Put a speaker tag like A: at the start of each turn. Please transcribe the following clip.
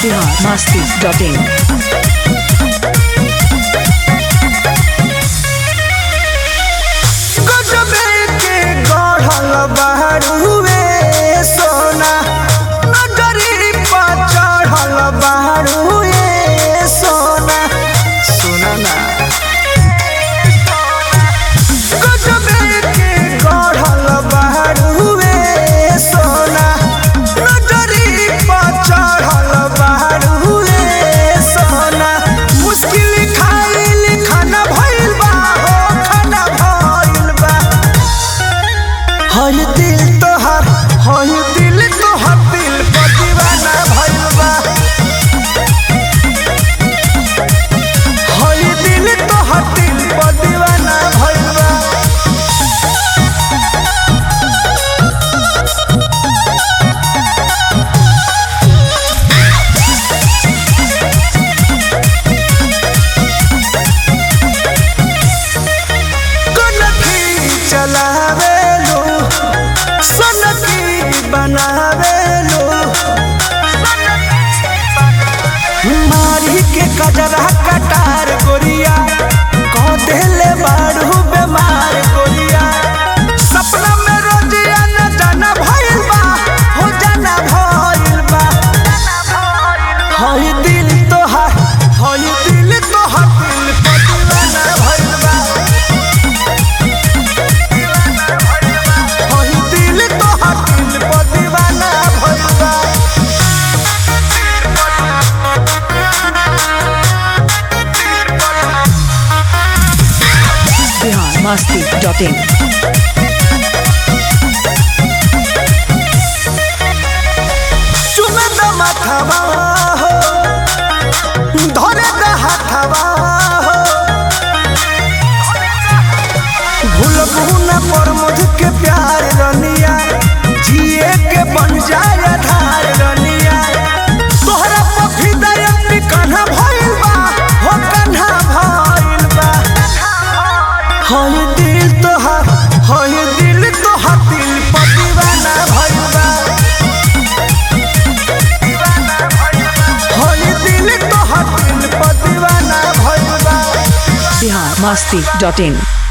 A: biharmasti.in
B: मारी के कजरा कटार गोरिया कह देले बाड़ू बेमार गोरिया सपना में रोजिया न जाना भइल बा हो जाना भइल बा होई दिल तोहार दिल पर दीवाना भइल बा होई दिल तोहार दिल पर दीवाना भइल बा
A: biharmasti.in
B: चुमे द माथवा हो धरे द हाथवा हो भूलबू न पर मुझ के प्यार रनिया जिए के बन जाए आधार रनिया तोहरा पफिदा अपनी कान्हा भइल बा हो कान्हा भइल बा होई दिल तोहार दिल पर दीवाना भइल बा होई दिल तोहार दिल पर दीवाना भइल बा
A: biharmasti.in